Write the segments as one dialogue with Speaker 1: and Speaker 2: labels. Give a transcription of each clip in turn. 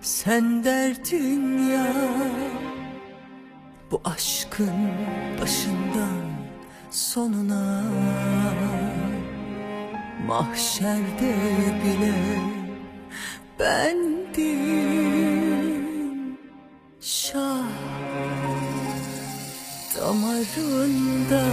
Speaker 1: Sen derdin ya bu aşkın başından sonuna, mahşerde bile bendim. Şah damarında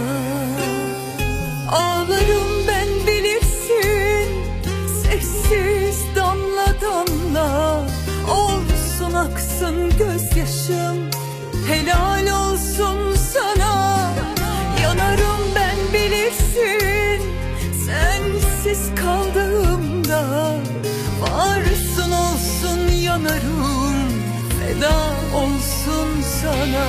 Speaker 1: ağlarım ben, bilirsin, sessiz damla damla. Olsun aksın gözyaşım, helal olsun sana. Yanarım ben, bilirsin, sensiz kaldığımda. Varsın olsun yanarım, feda olsun sana.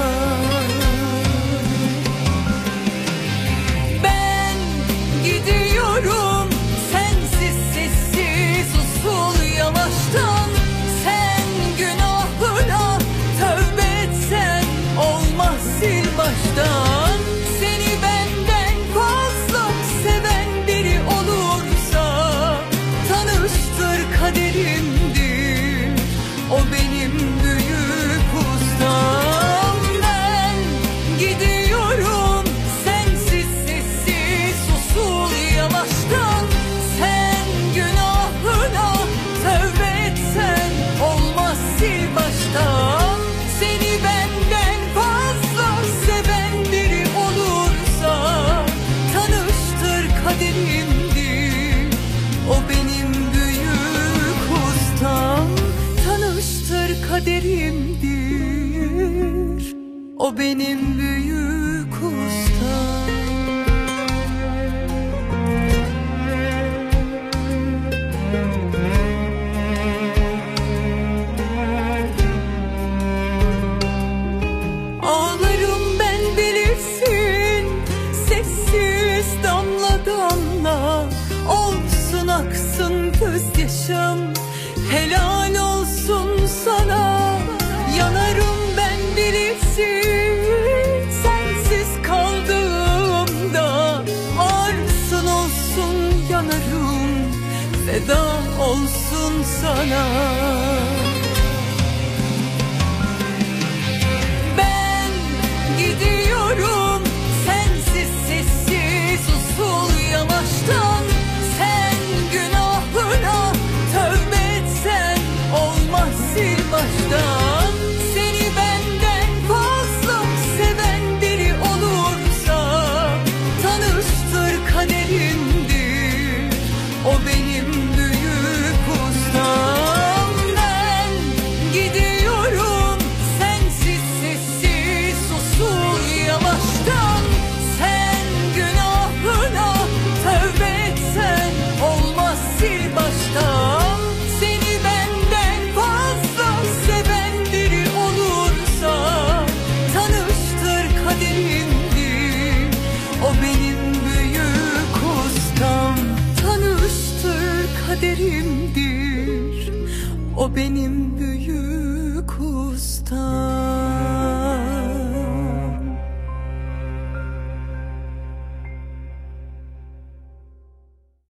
Speaker 1: Ben gidiyorum sensiz, sessiz usul yavaştan. Sen günahına tövbe etsen olmaz, sil baştan. Seni benden fazla seven biri olursa tanıştır, kaderimdir o benim büyük ustam. Ben gidiyorum sensiz, sessiz usul yavaştan. Sen günahına tövbe etsen olmaz, sil baştan. Seni benden fazla seven biri olursa tanıştır, kaderimdir o benim büyük ustam. Tanıştır, kaderimdir o benim büyük ustam. Ağlarım ben, bilirsin, sessiz damla damla. Olsun aksın gözyaşım, helal olsun sana. Yanarım ben, bilirsin, sensiz kaldığımda. Varsın olsun yanarım, feda olsun sana. Gidiyorum sensiz, sessiz usul yavaştan. Sen günahına tövbe etsen olmaz, sil baştan. Seni benden fazla seven biri olursa tanıştır, kaderimdir o benim büyük ustam. Ben gidiyorum sensiz, sessiz usul yavaştan. Sen günahına tövbe etsen olmaz, sil baştan. Seni benden fazla seven biri olursa tanıştır, kaderimdir o benim büyük ustam. Tanıştır, kaderimdir o benim büyük ustam.